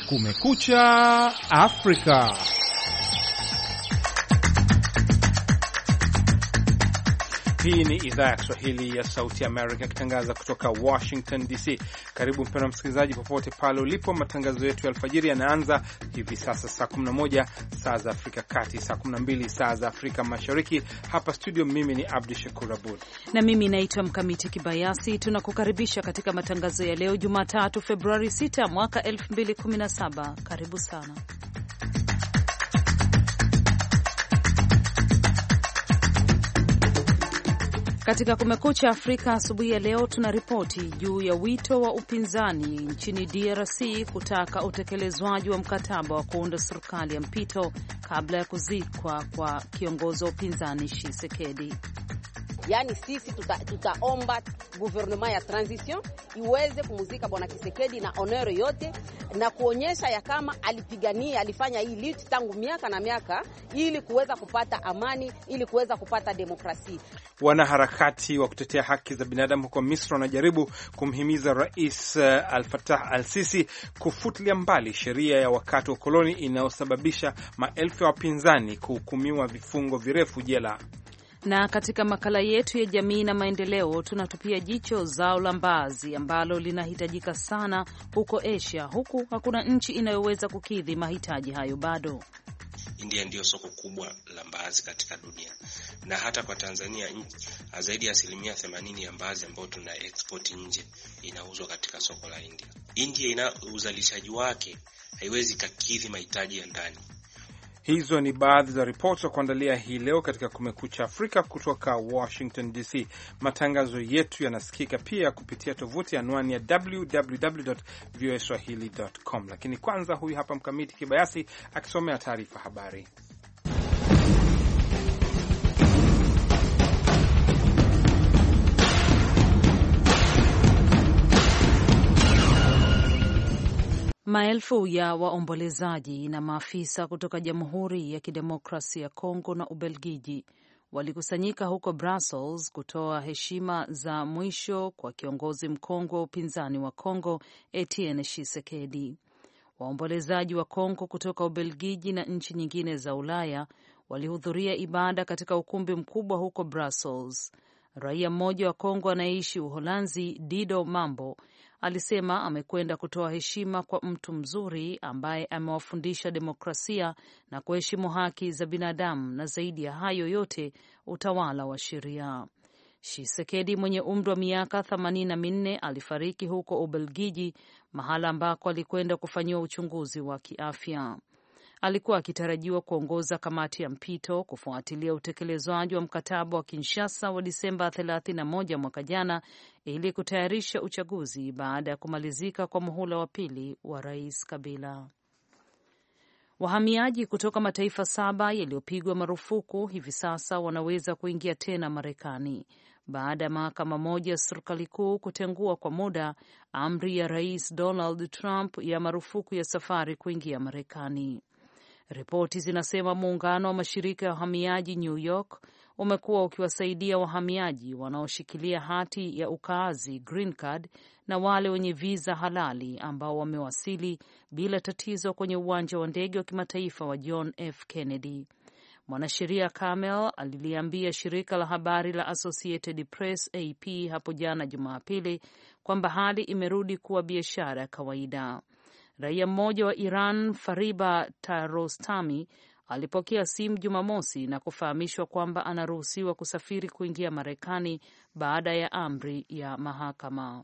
Kumekucha Afrika. Hii ni idhaa ya Kiswahili ya Sauti Amerika ikitangaza kutoka Washington DC. Karibu mpendwa msikilizaji, popote pale ulipo. Matangazo yetu ya alfajiri yanaanza hivi sasa saa 11 saa za Afrika Kati, saa 12 saa za Afrika Mashariki. Hapa studio mimi ni Abdi Shakur Abud na mimi naitwa Mkamiti Kibayasi. Tunakukaribisha katika matangazo ya leo Jumatatu Februari 6 mwaka 2017. Karibu sana. Katika Kumekucha Afrika asubuhi ya leo tuna ripoti juu ya wito wa upinzani nchini DRC kutaka utekelezwaji wa mkataba wa kuunda serikali ya mpito kabla ya kuzikwa kwa kiongozi wa upinzani Tshisekedi. Yaani sisi tutaomba gouvernement ya transition iweze kumuzika bwana Tshisekedi na honor yote na kuonyesha ya kama alipigania, alifanya hii lift tangu miaka na miaka ili kuweza kupata amani, ili kuweza kupata demokrasia. Wanaharakati wa kutetea haki za binadamu huko Misri wanajaribu kumhimiza Rais Al-Fattah Al-Sisi kufutilia mbali sheria ya wakati wa koloni inayosababisha maelfu ya wapinzani kuhukumiwa vifungo virefu jela. Na katika makala yetu ya jamii na maendeleo tunatupia jicho zao la mbaazi ambalo linahitajika sana huko Asia, huku hakuna nchi inayoweza kukidhi mahitaji hayo bado. India ndio soko kubwa la mbaazi katika dunia, na hata kwa Tanzania zaidi ya 80% ya mbaazi ambayo tuna export nje inauzwa katika soko la India. India ina uzalishaji wake haiwezi kukidhi mahitaji ya ndani. Hizo ni baadhi za ripoti za kuandalia hii leo katika Kumekucha Afrika kutoka Washington DC. Matangazo yetu yanasikika pia kupitia tovuti anwani ya www.voaswahili.com. Lakini kwanza, huyu hapa Mkamiti Kibayasi akisomea taarifa habari. Maelfu ya waombolezaji na maafisa kutoka Jamhuri ya Kidemokrasia ya Kongo na Ubelgiji walikusanyika huko Brussels kutoa heshima za mwisho kwa kiongozi mkongwe wa upinzani wa Kongo, Etienne Tshisekedi. Waombolezaji wa Kongo kutoka Ubelgiji na nchi nyingine za Ulaya walihudhuria ibada katika ukumbi mkubwa huko Brussels. Raia mmoja wa Kongo anayeishi Uholanzi, Dido Mambo, alisema amekwenda kutoa heshima kwa mtu mzuri ambaye amewafundisha demokrasia na kuheshimu haki za binadamu na zaidi ya hayo yote utawala wa sheria. Tshisekedi mwenye umri wa miaka 84 alifariki huko Ubelgiji, mahala ambako alikwenda kufanyiwa uchunguzi wa kiafya. Alikuwa akitarajiwa kuongoza kamati ya mpito kufuatilia utekelezwaji wa mkataba wa Kinshasa wa Disemba 31 mwaka jana ili kutayarisha uchaguzi baada ya kumalizika kwa muhula wa pili wa Rais Kabila. Wahamiaji kutoka mataifa 7 yaliyopigwa marufuku hivi sasa wanaweza kuingia tena Marekani baada ya mahakama moja ya serikali kuu kutengua kwa muda amri ya Rais Donald Trump ya marufuku ya safari kuingia Marekani. Ripoti zinasema muungano wa mashirika ya wahamiaji New York umekuwa ukiwasaidia wahamiaji wanaoshikilia hati ya ukaazi green card na wale wenye visa halali ambao wamewasili bila tatizo kwenye uwanja wa ndege wa kimataifa wa John F. Kennedy. Mwanasheria Kamel aliliambia shirika la habari la Associated Press AP hapo jana Jumapili kwamba hali imerudi kuwa biashara ya kawaida. Raia mmoja wa Iran, Fariba Tarostami, alipokea simu Jumamosi na kufahamishwa kwamba anaruhusiwa kusafiri kuingia Marekani baada ya amri ya mahakama.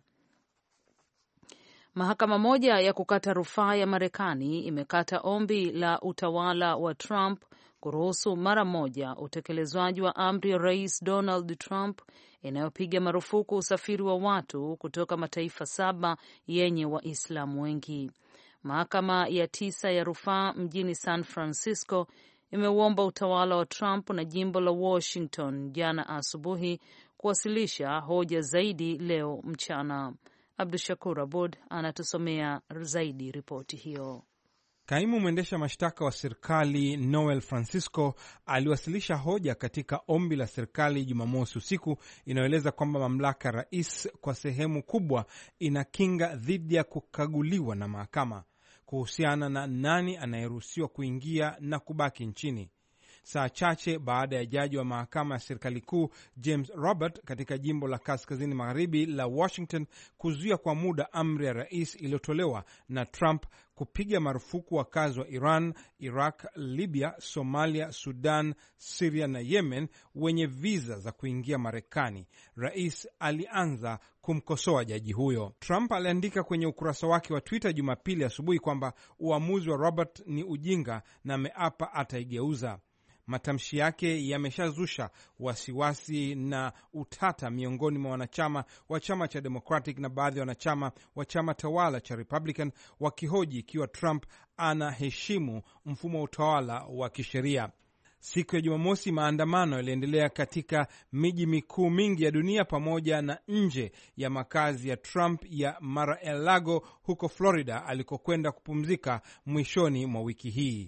Mahakama moja ya kukata rufaa ya Marekani imekata ombi la utawala wa Trump kuruhusu mara moja utekelezwaji wa amri ya Rais Donald Trump inayopiga marufuku usafiri wa watu kutoka mataifa 7 yenye Waislamu wengi. Mahakama ya 9 ya rufaa mjini San Francisco imeuomba utawala wa Trump na jimbo la Washington jana asubuhi kuwasilisha hoja zaidi leo mchana. Abdushakur Abud anatusomea zaidi ripoti hiyo. Kaimu mwendesha mashtaka wa serikali Noel Francisco aliwasilisha hoja katika ombi la serikali Jumamosi usiku inayoeleza kwamba mamlaka ya rais kwa sehemu kubwa inakinga dhidi ya kukaguliwa na mahakama. kuhusiana na nani anayeruhusiwa kuingia na kubaki nchini. Saa chache baada ya jaji wa mahakama ya serikali kuu James Robert katika jimbo la kaskazini magharibi la Washington kuzuia kwa muda amri ya rais iliyotolewa na Trump kupiga marufuku wakazi wa Iran, Iraq, Libya, Somalia, Sudan, Syria na Yemen wenye viza za kuingia Marekani, rais alianza kumkosoa jaji huyo. Trump aliandika kwenye ukurasa wake wa Twitter Jumapili asubuhi kwamba uamuzi wa Robert ni ujinga na ameapa ataigeuza. Matamshi yake yameshazusha wasiwasi na utata miongoni mwa wanachama wa chama cha Democratic na baadhi ya wanachama wa chama tawala cha Republican, wakihoji ikiwa Trump anaheshimu mfumo wa utawala wa kisheria. Siku ya Jumamosi, maandamano yaliendelea katika miji mikuu mingi ya dunia pamoja na nje ya makazi ya Trump ya Mar-a-Lago huko Florida alikokwenda kupumzika mwishoni mwa wiki hii.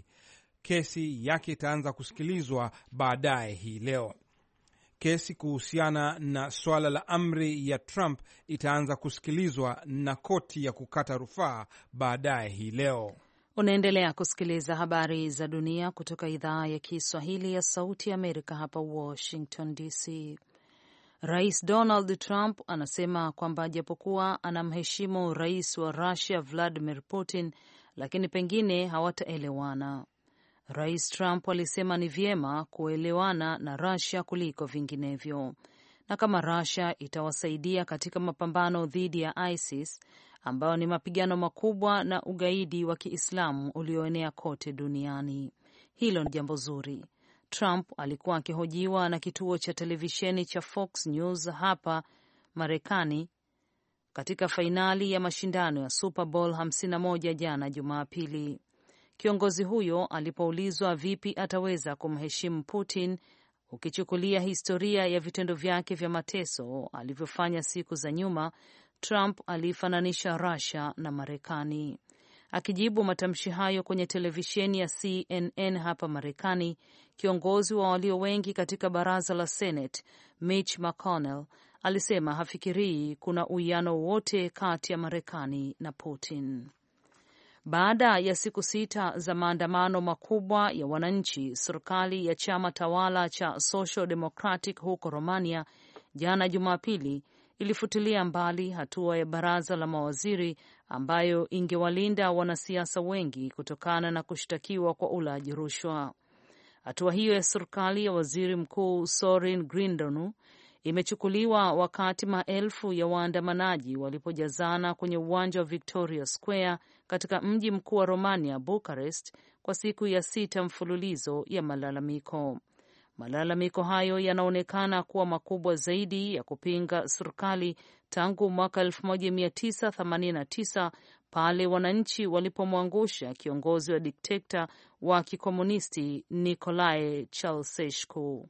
Kesi yake itaanza kusikilizwa baadaye hii leo. Kesi kuhusiana na swala la amri ya Trump itaanza kusikilizwa na koti ya kukata rufaa baadaye hii leo. Unaendelea kusikiliza habari za dunia kutoka idhaa ya Kiswahili ya Sauti ya Amerika hapa Washington DC. Rais Donald Trump anasema kwamba japokuwa anamheshimu rais wa Russia Vladimir Putin, lakini pengine hawataelewana. Rais Trump alisema ni vyema kuelewana na Russia kuliko vinginevyo, na kama Russia itawasaidia katika mapambano dhidi ya ISIS ambayo ni mapigano makubwa na ugaidi wa Kiislamu ulioenea kote duniani, hilo ni jambo zuri. Trump alikuwa akihojiwa na kituo cha televisheni cha Fox News hapa Marekani katika fainali ya mashindano ya Super Bowl 51 jana Jumapili. Kiongozi huyo alipoulizwa vipi ataweza kumheshimu Putin ukichukulia historia ya vitendo vyake vya mateso alivyofanya siku za nyuma, Trump alifananisha Russia na Marekani. Akijibu matamshi hayo kwenye televisheni ya CNN hapa Marekani, kiongozi wa walio wengi katika baraza la Senate, Mitch McConnell, alisema hafikirii kuna uwiano wote kati ya Marekani na Putin. Baada ya siku 6 za maandamano makubwa ya wananchi, serikali ya chama tawala cha Social Democratic huko Romania jana Jumapili ilifutilia mbali hatua ya baraza la mawaziri ambayo ingewalinda wanasiasa wengi kutokana na kushtakiwa kwa ulaji rushwa. Hatua hiyo ya serikali ya waziri mkuu Sorin Grindanu imechukuliwa wakati maelfu ya waandamanaji walipojazana kwenye uwanja wa Victoria Square katika mji mkuu wa Romania, Bucharest, kwa siku ya 6 mfululizo ya malalamiko. Malalamiko hayo yanaonekana kuwa makubwa zaidi ya kupinga serikali tangu mwaka 1989 pale wananchi walipomwangusha kiongozi wa dikteta wa kikomunisti Nicolae Ceausescu.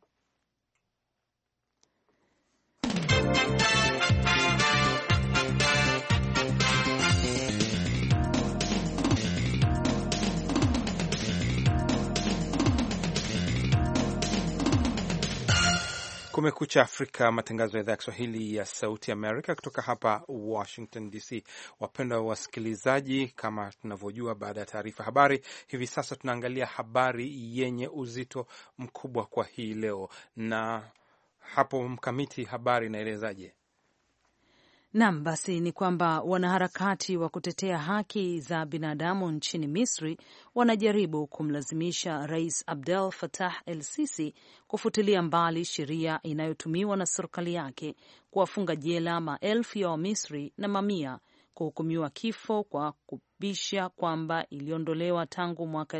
Kumekucha Afrika, matangazo ya idhaa ya Kiswahili ya Sauti Amerika kutoka hapa Washington DC. Wapendwa wasikilizaji, kama tunavyojua, baada ya taarifa habari, hivi sasa tunaangalia habari yenye uzito mkubwa kwa hii leo. Na hapo Mkamiti, habari inaelezaje? Naam, basi ni kwamba wanaharakati wa kutetea haki za binadamu nchini Misri wanajaribu kumlazimisha Rais Abdel Fattah el-Sisi kufutilia mbali sheria inayotumiwa na serikali yake kuwafunga jela maelfu ya Wamisri na mamia kuhukumiwa kifo kwa kubisha kwamba iliondolewa tangu mwaka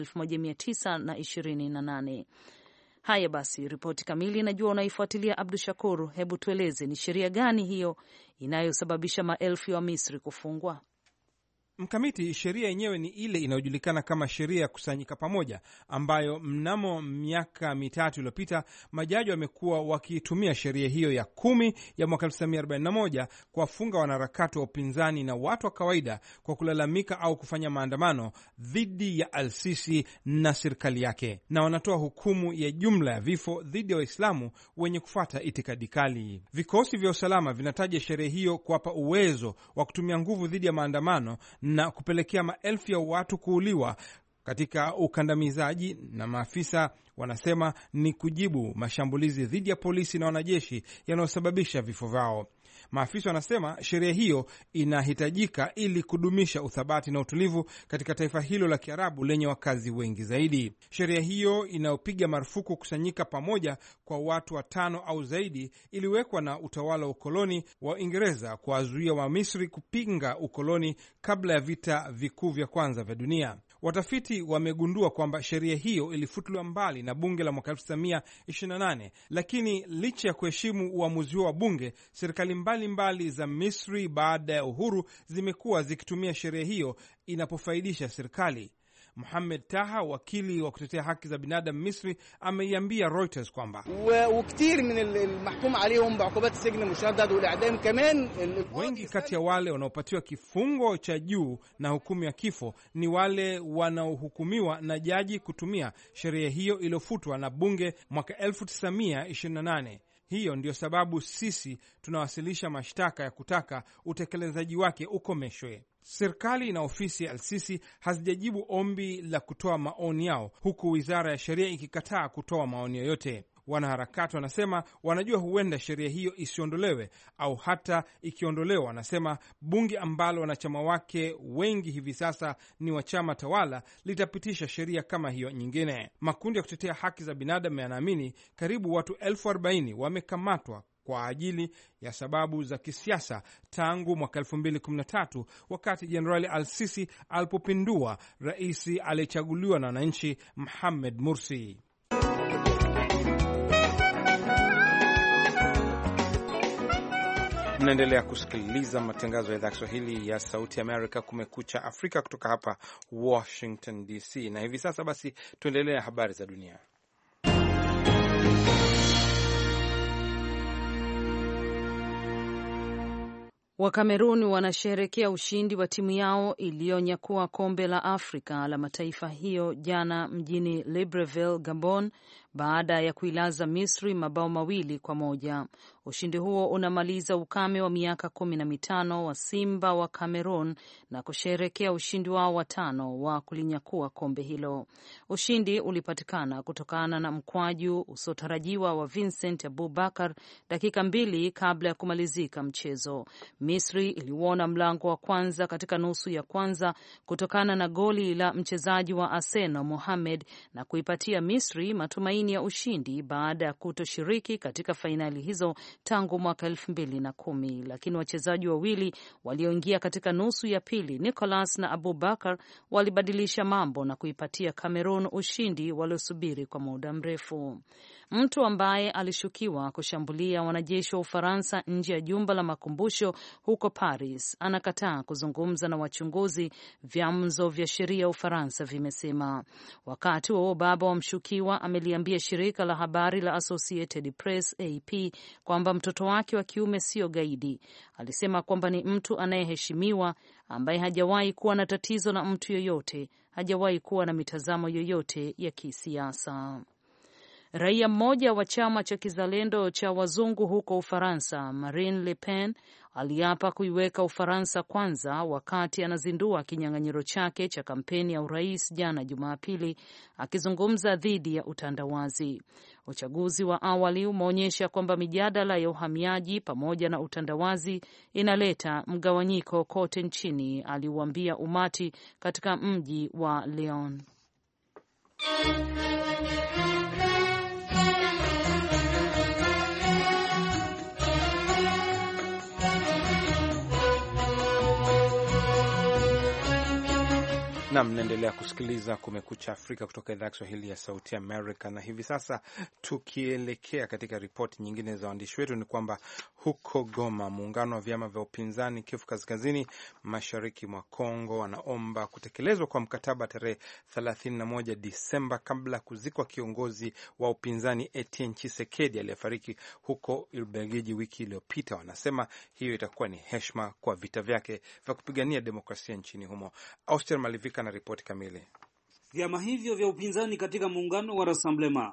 1928. Haya basi, ripoti kamili najua unaifuatilia Abdu Shakur. Hebu tueleze, ni sheria gani hiyo inayosababisha maelfu ya Misri kufungwa? Mkamiti, sheria yenyewe ni ile inayojulikana kama sheria ya kusanyika pamoja, ambayo mnamo miaka 3 iliyopita majaji wamekuwa wakitumia sheria hiyo ya 10 ya mwaka 1941 kuwafunga wanaharakati wa upinzani na watu wa kawaida kwa kulalamika au kufanya maandamano dhidi ya al-Sisi na serikali yake, na wanatoa hukumu ya jumla ya vifo dhidi ya Waislamu wenye kufuata itikadi kali. Vikosi vya usalama vinataja sheria hiyo kuwapa uwezo wa kutumia nguvu dhidi ya maandamano na kupelekea maelfu ya watu kuuliwa katika ukandamizaji, na maafisa wanasema ni kujibu mashambulizi dhidi ya polisi na wanajeshi yanayosababisha vifo vyao. Maafisa wanasema sheria hiyo inahitajika ili kudumisha uthabati na utulivu katika taifa hilo la Kiarabu lenye wakazi wengi zaidi. Sheria hiyo inayopiga marufuku kusanyika pamoja kwa watu 5 au zaidi iliwekwa na utawala wa ukoloni wa Uingereza kuwazuia Wamisri kupinga ukoloni kabla ya vita vikuu vya kwanza vya dunia. Watafiti wamegundua kwamba sheria hiyo ilifutiliwa mbali na bunge la mwaka 1928, lakini licha ya kuheshimu uamuzi wa bunge, serikali mbalimbali za Misri baada ya uhuru zimekuwa zikitumia sheria hiyo inapofaidisha serikali. Muhammad Taha, wakili wa kutetea haki za binadamu Misri, ameiambia Reuters kwamba wengi kati ya wale wanaopatiwa kifungo cha juu na hukumu ya kifo ni wale wanaohukumiwa na jaji kutumia sheria hiyo iliyofutwa na bunge mwaka 1928. Hiyo ndio sababu sisi tunawasilisha mashtaka ya kutaka utekelezaji wake ukomeshwe. Serikali na ofisi ya Al-Sisi hazijajibu ombi la kutoa maoni yao, huku wizara ya sheria ikikataa kutoa maoni yoyote. Wanaharakati wanasema wanajua huenda sheria hiyo isiondolewe, au hata ikiondolewa, wanasema bunge ambalo wanachama wake wengi hivi sasa ni wa chama tawala litapitisha sheria kama hiyo nyingine. Makundi ya kutetea haki za binadamu yanaamini karibu watu 40,000 wamekamatwa kwa ajili ya sababu za kisiasa tangu mwaka 2013 wakati Jenerali Al-Sisi alipopindua rais aliyechaguliwa na wananchi Mohamed Morsi. Mnaendelea kusikiliza matangazo ya idhaa Kiswahili ya Sauti Amerika, Kumekucha Afrika, kutoka hapa Washington DC. Na hivi sasa basi tuendelee habari za dunia. Wakameruni wanasherehekea ushindi wa timu yao iliyonyakua kombe la Afrika la mataifa hiyo jana mjini Libreville, Gabon, baada ya kuilaza Misri mabao 2-1. Ushindi huo unamaliza ukame wa miaka 15 wa Simba wa Cameroon na kusherehekea ushindi wao wa 5 wa kulinyakua kombe hilo. Ushindi ulipatikana kutokana na mkwaju usiotarajiwa wa Vincent Abubakar dakika 2 kabla ya kumalizika mchezo. Misri iliuona mlango wa kwanza katika nusu ya kwanza kutokana na goli la mchezaji wa Arsenal Mohamed na kuipatia Misri matumaini ya ushindi baada ya kutoshiriki katika fainali hizo tangu mwaka 2010, lakini wachezaji wawili walioingia katika nusu ya pili, Nicolas na Abubakar, walibadilisha mambo na kuipatia Cameroon ushindi waliosubiri kwa muda mrefu. Mtu ambaye alishukiwa kushambulia wanajeshi wa Ufaransa nje ya jumba la makumbusho huko Paris anakataa kuzungumza na wachunguzi, vyanzo vya sheria ya Ufaransa vimesema. Wakati huo baba wa mshukiwa ameliambia shirika la habari la Associated Press AP kwamba mtoto wake wa kiume sio gaidi. Alisema kwamba ni mtu anayeheshimiwa ambaye hajawahi kuwa na tatizo na mtu yoyote, hajawahi kuwa na mitazamo yoyote ya kisiasa. Raia mmoja wa chama cha kizalendo cha wazungu huko Ufaransa, Marine Le Pen, aliapa kuiweka Ufaransa kwanza wakati anazindua kinyang'anyiro chake cha kampeni ya urais jana Jumapili, akizungumza dhidi ya utandawazi. Uchaguzi wa awali umeonyesha kwamba mijadala ya uhamiaji pamoja na utandawazi inaleta mgawanyiko kote nchini, aliuambia umati katika mji wa Lyon. Na mnaendelea kusikiliza Kumekucha Afrika kutoka idhaa ya Kiswahili ya Sauti Amerika. Na hivi sasa tukielekea katika ripoti nyingine za waandishi wetu, ni kwamba huko Goma, muungano wa vyama vya upinzani Kivu Kaskazini mashariki mwa Kongo wanaomba kutekelezwa kwa mkataba tarehe 31 Disemba kabla kuzikwa kiongozi wa upinzani Etienne Tshisekedi aliyefariki huko Ubelgiji wiki iliyopita. Wanasema hiyo itakuwa ni heshima kwa vita vyake vya kupigania demokrasia nchini humo. Auster Malivika na ripoti kamili. Vyama hivyo vya upinzani katika muungano wa Rassemblement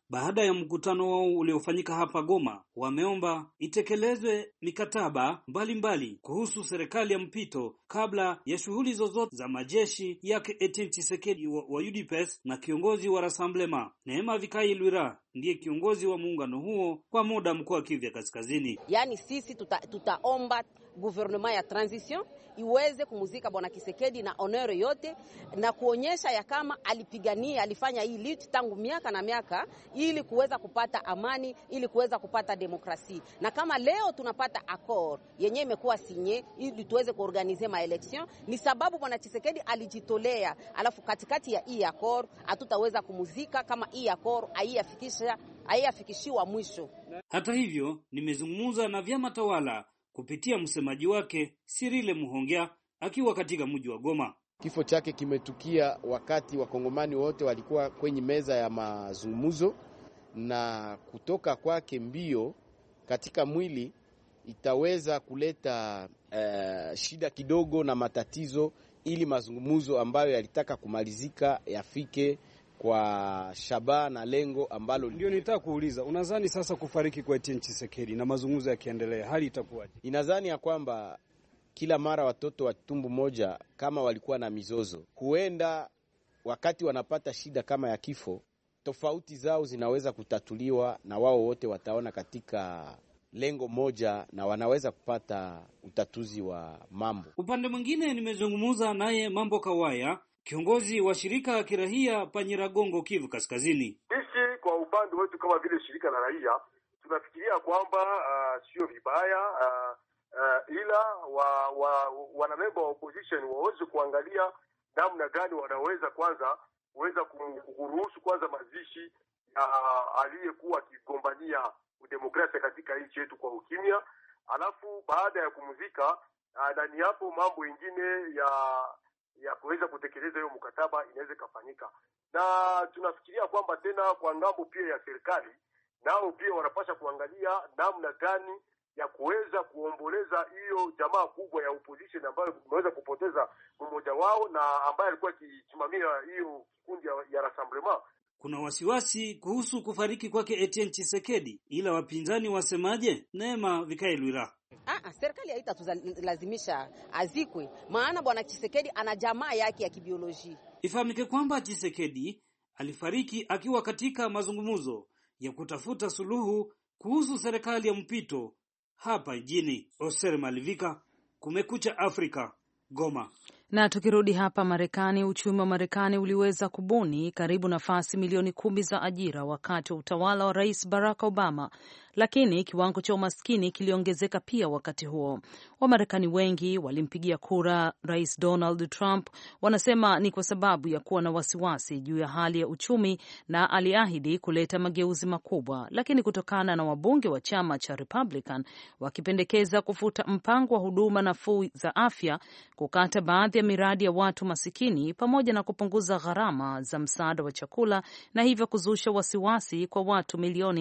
Baada ya mkutano wao uliofanyika hapa Goma, wameomba itekelezwe mikataba mbalimbali kuhusu serikali ya mpito kabla ya shughuli zozote za majeshi yake Etienne Tshisekedi wa UDPS na kiongozi wa Rassemblement. Neema Vikai Lwira ndiye kiongozi wa muungano huo kwa muda mkoa wa Kivu Kaskazini. Yaani sisi tutaomba gouvernement ya transition iweze kumuzika bwana Tshisekedi na honor yote na kuonyesha ya kama alipigania, alifanya hii lutte tangu miaka na miaka ili kuweza kupata amani, ili kuweza kupata demokrasia. Na kama leo tunapata accord yenye imekuwa sinye ili tuweze kuorganize ma election, ni sababu bwana Tshisekedi alijitolea. Alafu katikati ya hii accord hatutaweza kumuzika kama hii accord haiafikishiwa mwisho. Hata hivyo, nimezungumza na vyama tawala kupitia msemaji wake Sirile Muhongea akiwa katika mji wa Goma. Kifo chake kimetukia wakati wakongomani wote walikuwa kwenye meza ya mazungumzo, na kutoka kwake mbio katika mwili itaweza kuleta shida kidogo na matatizo, ili mazungumzo ambayo yalitaka kumalizika yafike kwa shabaha na lengo ambalo ndio nitaka kuuliza. Unadhani sasa kufariki kwa Etienne Tshisekedi na mazungumzo yakiendelea, hali itakuwaje? Inadhani ya kwamba kila mara watoto wa tumbo moja kama walikuwa na mizozo, huenda wakati wanapata shida kama ya kifo, tofauti zao zinaweza kutatuliwa na wao wote wataona katika lengo moja na wanaweza kupata utatuzi wa mambo. Upande mwingine nimezungumza naye Mambo Kawaya, kiongozi wa shirika la kirahia Panyiragongo, Kivu Kaskazini. Sisi kwa upande wetu kama vile shirika la raia tunafikiria kwamba sio vibaya, ila wanamemba wa opposition waweze kuangalia namna gani wanaweza kwanza kuruhusu kwanza mazishi aliyekuwa akigombania udemokrasia katika nchi yetu kwa ukimya, alafu baada ya kumuzika ndani hapo mambo ingine ya kuweza kutekeleza hiyo mkataba inaweza kufanyika. Na tunafikiria kwamba tena kwa ngambo pia ya serikali nao pia wanapaswa kuangalia namna gani ya kuweza kuomboleza hiyo jamaa kubwa ya opposition ambayo imeweza kupoteza mmoja wao na ambaye alikuwa akisimamia hiyo kikundi ya Rassemblement. Kuna wasiwasi kuhusu kufariki kwake Etienne Tshisekedi, ila wapinzani wasemaje? Neema Vikailwira: serikali haitatulazimisha azikwe, maana bwana Tshisekedi ana jamaa yake ya kibiolojia. Ifahamike kwamba Tshisekedi alifariki akiwa katika mazungumzo ya kutafuta suluhu kuhusu serikali ya mpito hapa mjini. Oser Malivika, Kumekucha Afrika, Goma. Na tukirudi hapa Marekani, uchumi wa Marekani uliweza kubuni karibu nafasi milioni 10 za ajira wakati wa utawala wa Rais Barack Obama, lakini kiwango cha umaskini kiliongezeka pia wakati huo. Wamarekani wengi walimpigia kura Rais Donald Trump, wanasema ni kwa sababu ya kuwa na wasiwasi juu ya hali ya uchumi, na aliahidi kuleta mageuzi makubwa, lakini kutokana na wabunge wa chama cha Republican wakipendekeza kufuta mpango wa huduma nafuu za afya, kukata baadhi ya miradi ya watu masikini, pamoja na kupunguza gharama za msaada wa chakula, na hivyo kuzusha wasiwasi kwa watu milioni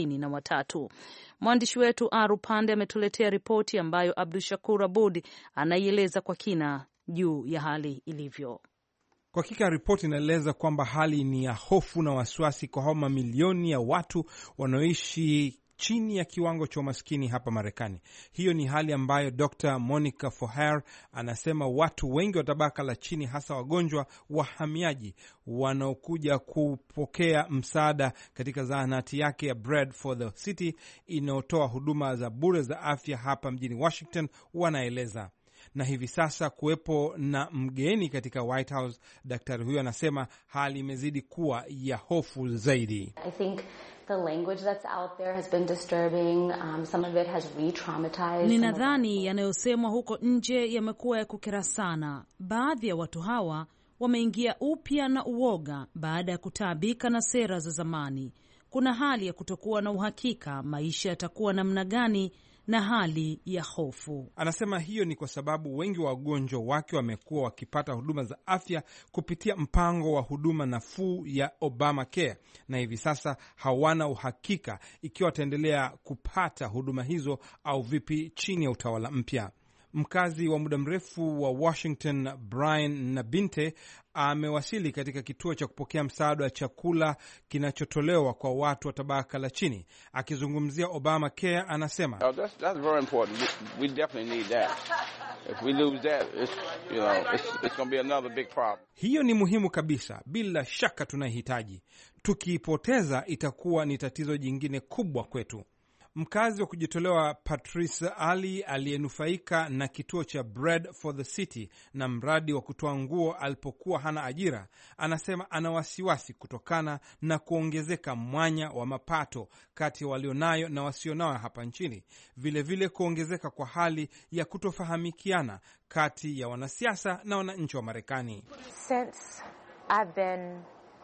43. Mwandishi wetu Aru Pande ametuletea ripoti ambayo Abdul Shakur Abud anaieleza kwa kina juu ya hali ilivyo. Kwa hakika ripoti inaeleza kwamba hali ni ya hofu na wasiwasi kwa hao mamilioni ya watu wanaoishi chini ya kiwango cha umaskini hapa Marekani. Hiyo ni hali ambayo Dr. Monica Forher anasema watu wengi wa tabaka la chini, hasa wagonjwa wahamiaji wanaokuja kupokea msaada katika zahanati yake ya Bread for the City inayotoa huduma za bure za afya hapa mjini Washington, wanaeleza. Na hivi sasa kuwepo na mgeni katika White House, daktari huyo anasema hali imezidi kuwa ya hofu zaidi. I think the language that's out there has been disturbing. Some of it has re-traumatized. Ninadhani yanayosemwa huko nje yamekuwa ya kukera sana. Baadhi ya watu hawa wameingia upya na uoga baada ya kutaabika na sera za zamani. Kuna hali ya kutokuwa na uhakika maisha yatakuwa namna gani na hali ya hofu. Anasema hiyo ni kwa sababu wengi wa wagonjwa wake wamekuwa wakipata huduma za afya kupitia mpango wa huduma nafuu ya Obamacare, na hivi sasa hawana uhakika ikiwa wataendelea kupata huduma hizo au vipi chini ya utawala mpya. Mkazi wa muda mrefu wa Washington Brian Nabinte amewasili katika kituo cha kupokea msaada wa chakula kinachotolewa kwa watu wa tabaka la chini. Akizungumzia Obamacare anasema, that's very important. We definitely need that. If we lose that, it's going to be another big problem. Hiyo ni muhimu kabisa, bila shaka tunahitaji. Tukiipoteza itakuwa ni tatizo jingine kubwa kwetu. Mkazi wa kujitolewa Patrice Ali aliyenufaika na kituo cha Bread for the City na mradi wa kutoa nguo alipokuwa hana ajira, anasema ana wasiwasi kutokana na kuongezeka mwanya wa mapato kati ya walionayo na wasionayo hapa nchini. Vile kuongezeka kwa hali ya kutofahamikiana kati ya wanasiasa na wananchi wa Marekani. Since I've been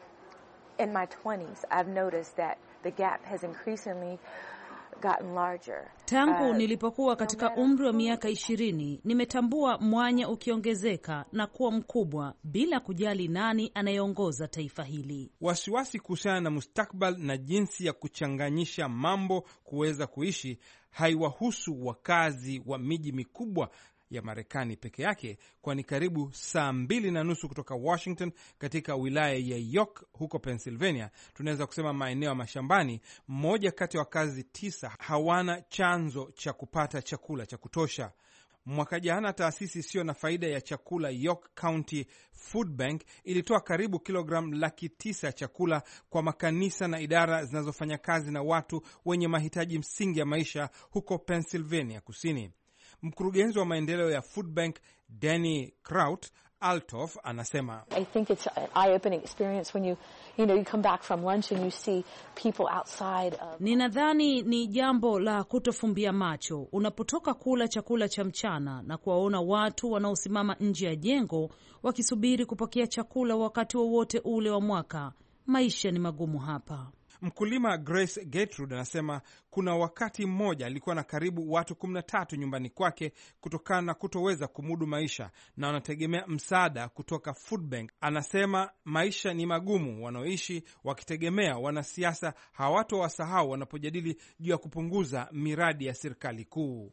in my 20s, I've noticed that the gap has increasingly gotten larger. Tangu nilipokuwa katika umri wa miaka 20, nimetambua mwanya ukiongezeka na kuwa mkubwa bila kujali nani anayeongoza taifa hili. Wasiwasi kuhusiana na mustakbal na jinsi ya kuchanganyisha mambo kuweza kuishi haiwahusu wakazi wa miji mikubwa ya Marekani peke yake, kwani karibu saa 2.5 kutoka Washington katika wilaya ya York huko Pennsylvania, tunaweza kusema maeneo ya mashambani, mmoja kati ya wakazi 9 hawana chanzo cha kupata chakula cha kutosha. Mwaka jana taasisi isiyo na faida ya chakula York County Food Bank ilitoa karibu kilogramu 900 ya chakula kwa makanisa na idara zinazofanya kazi na watu wenye mahitaji msingi ya maisha huko Pennsylvania Kusini. Mkurugenzi wa maendeleo ya Food Bank Danny Kraut Altof anasema, I think it's an eye-opening experience when you come back from lunch and you see people outside of... Ninadhani ni jambo la kutofumbia macho unapotoka kula chakula cha mchana na kuwaona watu wanaosimama nje ya jengo wakisubiri kupokea chakula wakati wowote ule wa mwaka. Maisha ni magumu hapa. Mkulima Grace Gertrude anasema kuna wakati mmoja alikuwa na karibu watu 13 nyumbani kwake kutokana na kutoweza kumudu maisha na wanategemea msaada kutoka Food Bank. Anasema maisha ni magumu wanaoishi wakitegemea wanasiasa hawatowasahau wanapojadili juu ya kupunguza miradi ya serikali kuu.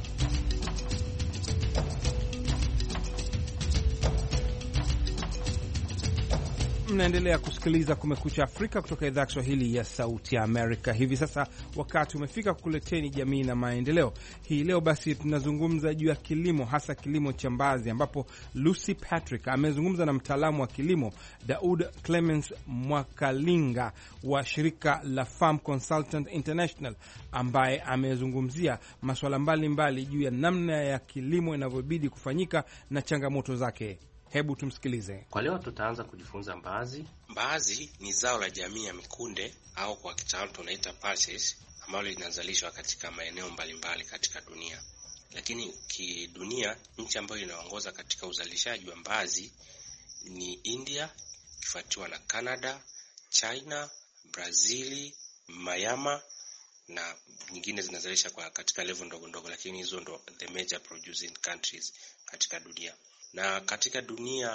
Mnaendelea kusikiliza Kumekucha Afrika kutoka idhaa ya Kiswahili ya Sauti ya Amerika. Hivi sasa wakati umefika kukuleteni Jamii na Maendeleo. Hii leo basi tunazungumza juu ya kilimo, hasa kilimo cha mbaazi, ambapo Lucy Patrick amezungumza na mtaalamu wa kilimo Daud Clemens Mwakalinga wa shirika la Farm Consultant International, ambaye amezungumzia masuala mbalimbali juu ya namna ya kilimo inavyobidi kufanyika na changamoto zake. Hebu tumsikilize. Kwa leo tutaanza kujifunza mbaazi. Mbaazi ni zao la jamii ya mikunde au kwa kitaalamu tunaita pulses, ambalo linazalishwa katika maeneo mbalimbali katika dunia. Lakini kidunia, nchi ambayo inaongoza katika uzalishaji wa mbaazi ni India, kifuatiwa na Canada, China, Brazili, Myanmar na nyingine zinazalisha kwa katika level ndogo ndogo, lakini hizo ndo the major producing countries katika dunia. Na katika dunia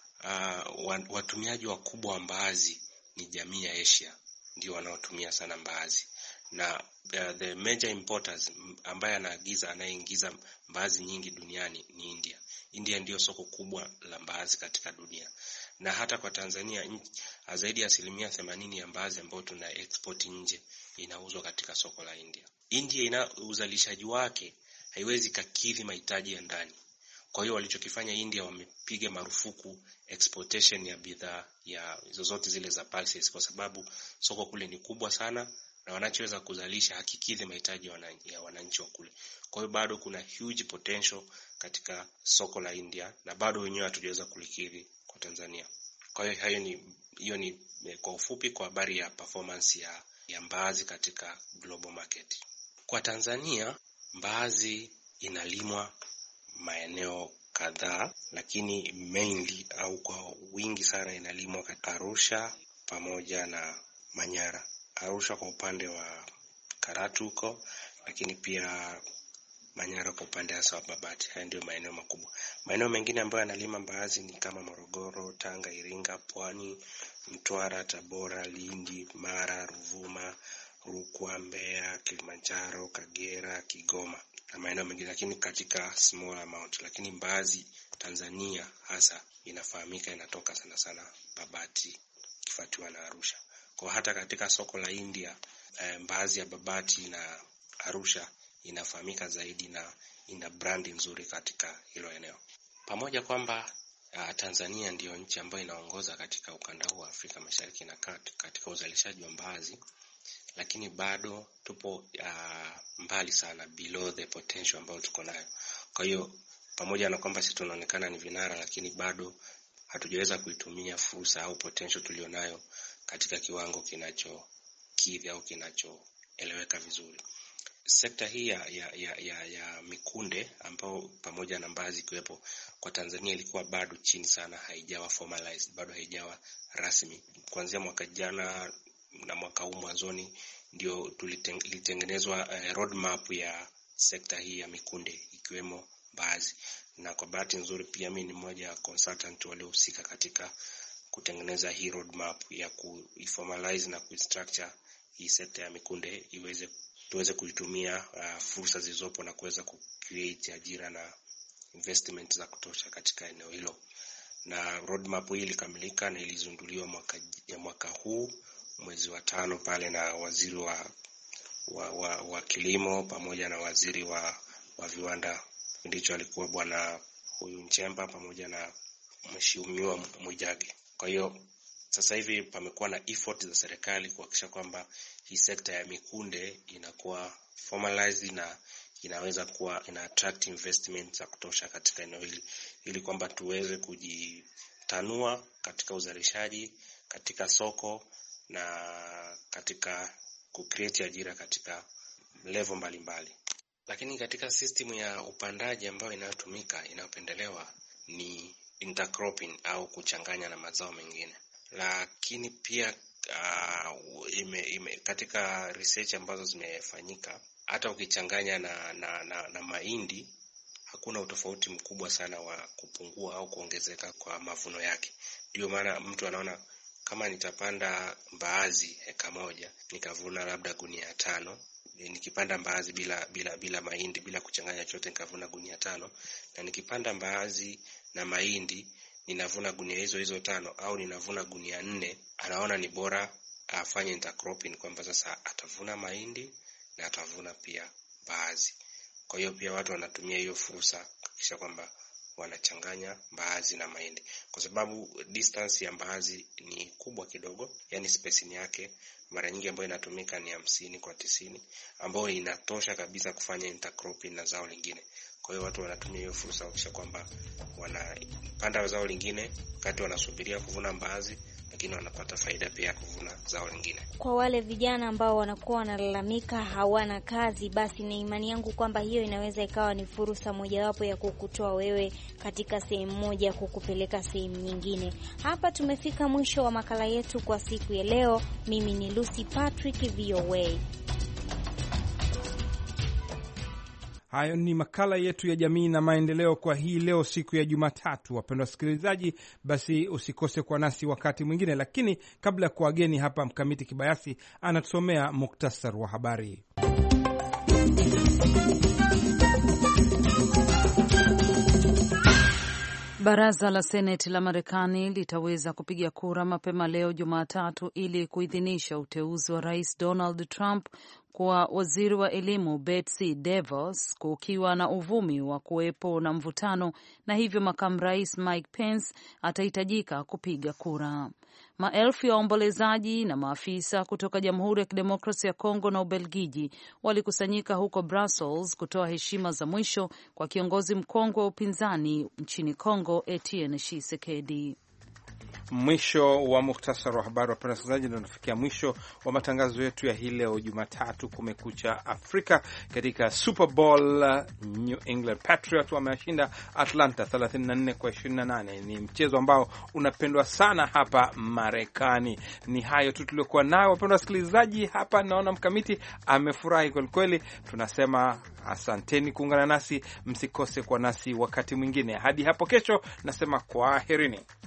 watumiaji wakubwa wa mbaazi ni jamii ya Asia, ndio wanaotumia sana mbaazi. Na the major importers ambaye anayeingiza mbaazi nyingi duniani ni India. India ndio soko kubwa la mbaazi katika dunia. Na hata kwa Tanzania zaidi ya 80% ya mbaazi ambayo tuna export nje inauzwa katika soko la India. India ina uzalishaji wake haiwezi kukidhi mahitaji ya ndani. Kwa hiyo walichokifanya India, wamepiga marufuku exportation ya bidhaa ya zozote zile za pulses, kwa sababu soko kule ni kubwa sana na wanachoweza kuzalisha hakikidhi mahitaji ya wananchi wa kule. Kwa hiyo bado kuna huge potential katika soko la India na bado wenyewe hatujaweza kulikidhi kwa Tanzania. Kwa hiyo hiyo ni kwa ufupi kwa habari ya performance ya mbaazi katika global market. Kwa Tanzania mbaazi inalimwa maeneo kadhaa, lakini mainly au kwa wingi sana inalimwa katika Arusha pamoja na Manyara. Arusha kwa upande wa Karatu huko, lakini pia Manyara kwa upande hasa wa Babati. Haya ndio maeneo makubwa. Maeneo mengine ambayo yanalima mbaazi ni kama Morogoro, Tanga, Iringa, Pwani, Mtwara, Tabora, Lindi, Mara, Ruvuma, Rukwa, Mbeya, Kilimanjaro, Kagera, Kigoma na maeneo mengine, lakini katika small amount. Lakini mbaazi Tanzania hasa inafahamika inatoka sana sana Babati kifuatiwa na Arusha. Kwa hata katika soko la India mbaazi ya Babati na Arusha inafahamika zaidi na ina brandi nzuri katika hilo eneo. Pamoja kwamba Tanzania ndiyo nchi ambayo inaongoza katika ukanda huu wa Afrika Mashariki na Kati katika uzalishaji wa mbaazi, lakini bado tupo mbali sana below the potential ambayo tuko nayo. Kwa hiyo pamoja na kwamba sisi tunaonekana ni vinara, lakini bado hatujaweza kuitumia fursa au potential tulionayo katika kiwango kinachokidhi au kinachoeleweka vizuri. Sekta hii ya mikunde ambao pamoja na mbaazi kuwepo kwa Tanzania ilikuwa bado chini sana, haijawa formalized, bado haijawa rasmi. Kuanzia mwaka jana na mwaka huu mwanzoni ndio ilitengenezwa roadmap ya sekta hii ya mikunde ikiwemo mbaazi. Na kwa bahati nzuri pia mimi ni mmoja wa consultant waliohusika katika kutengeneza hii roadmap ya kuiformalize na kustructure hii sekta ya mikunde tuweze kuitumia fursa zilizopo na kuweza kucreate ajira na investment za kutosha katika eneo hilo. Na roadmap hii ilikamilika na ilizinduliwa mwaka huu mwezi wa 5 pale na waziri wa kilimo pamoja na waziri wa viwanda, ndicho alikuwa bwana huyu Nchemba pamoja na mheshimiwa Mwijage. Kwa hiyo sasa hivi pamekuwa na effort za serikali kuhakikisha kwamba hii sekta ya mikunde inakuwa formalized na inaweza kuwa ina attract investment za kutosha katika eneo hili, ili kwamba tuweze kujitanua katika uzalishaji, katika soko na katika kucreate ajira katika level mbalimbali. Lakini katika system ya upandaji ambayo inayopendelewa ni intercropping au kuchanganya na mazao mengine. Lakini pia katika research ambazo zimefanyika, hata ukichanganya na mahindi hakuna utofauti mkubwa sana wa kupungua au kuongezeka kwa mavuno yake. Ndio maana mtu anaona kama nitapanda mbaazi eka moja nikavuna labda gunia 5, nikipanda mbaazi bila mahindi bila kuchanganya chote nikavuna gunia 5, na nikipanda mbaazi na mahindi ninavuna gunia hizo 5 au ninavuna gunia 4, anaona ni bora afanye intercropping, kwamba sasa atavuna mahindi na atavuna pia mbaazi. Kwa hiyo pia watu wanatumia hiyo fursa kisha kwamba wanachanganya mbaazi na mahindi, kwa sababu distance ya mbaazi ni kubwa kidogo, yani spacing yake mara nyingi ambayo inatumika ni 50 kwa 90, ambayo inatosha kabisa kufanya intercropping na zao lingine. Kwa hiyo watu wanatumia hiyo fursa kisha kwamba wanapanda zao lingine wakati wanasubiria kuvuna mbaazi, lakini wanapata faida pia kuvuna zao lingine. Kwa wale vijana ambao wanakuwa wanalalamika hawana kazi, basi na imani yangu kwamba hiyo inaweza ikawa ni fursa mojawapo ya kukutoa wewe katika sehemu moja kukupeleka sehemu nyingine. Hapa tumefika mwisho wa makala yetu kwa siku ya leo. Mimi ni Lucy Patrick, VOA. Hayo ni makala yetu ya jamii na maendeleo kwa hii leo, siku ya Jumatatu. Wapendwa wasikilizaji, basi usikose kwa nasi wakati mwingine, lakini kabla ya kuageni hapa, Mkamiti Kibayasi anatusomea muktasar wa habari. Baraza la Seneti la Marekani litaweza kupiga kura mapema leo Jumatatu ili kuidhinisha uteuzi wa Rais Donald Trump kwa waziri wa elimu Betsy DeVos, kukiwa na uvumi wa kuwepo na mvutano, na hivyo makamu rais Mike Pence atahitajika kupiga kura. Maelfu ya waombolezaji na maafisa kutoka Jamhuri ya Kidemokrasia ya Kongo na Ubelgiji walikusanyika huko Brussels kutoa heshima za mwisho kwa kiongozi mkongwe wa upinzani nchini Kongo, Etienne Tshisekedi. Mwisho wa muktasari wa habari. Wapenda wasikilizaji, ndio tunafikia mwisho wa matangazo yetu ya hii leo Jumatatu, Kumekucha Afrika. Katika Super Bowl, New England Patriots wameshinda Atlanta 34 kwa 28. Ni mchezo ambao unapendwa sana hapa Marekani. Ni hayo tu tuliokuwa nayo, wapenda wasikilizaji. Hapa naona Mkamiti amefurahi kweli kweli. Tunasema asanteni kuungana nasi, msikose kwa nasi wakati mwingine. Hadi hapo kesho, nasema kwaherini.